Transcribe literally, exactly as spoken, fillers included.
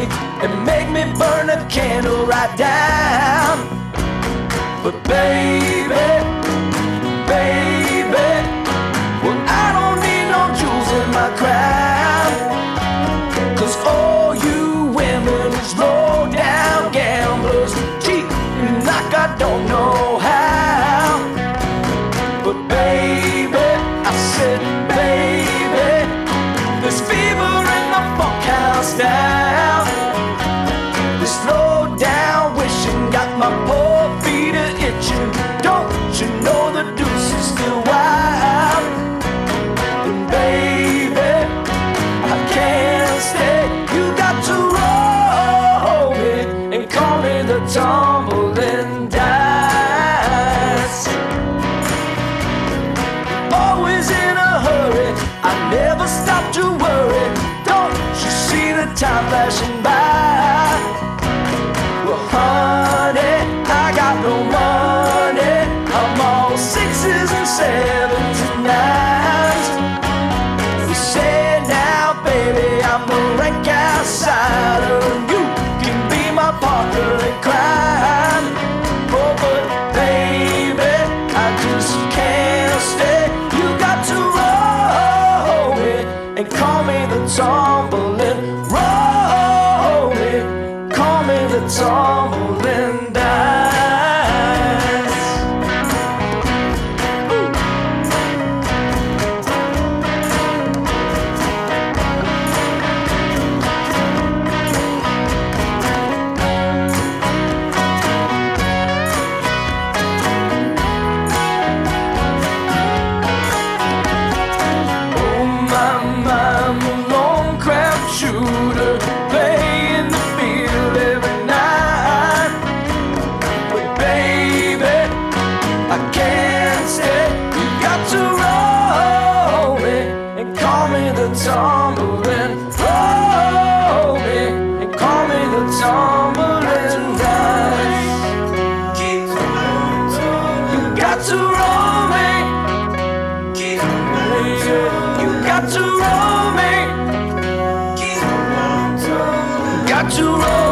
and make me burn a candle right down. But baby, baby, well, I don't need no jewels in my crown. Cause all you women is low down gamblers, cheating like I don't know how. But baby, I said baby, there's fever in the bunkhouse now. This low down wishing got my poor feet a itching. Don't you know the deuce is still wild? And baby, I can't stay. You got to roll me and call me the tumbling dice. Always in a hurry, I never stop to worry. Don't you see the time flashing by? Well, honey, I got no money. I'm all sixes and sevens and nines. You say now, baby, I'm a rank outsider, and you can be my partner in crime. Oh, but baby, I just can't stay. You got to roll me and call me the tumbling. Roll me, call me the tumbling dice. Oh my, my, I'm a lone crap shooter, playing the field every night. But baby, I can't stay. You got to roll me and call me the tumbling. Roll me and call me the tumbling dice. You got to roll me. You got to roll me. Got to roll.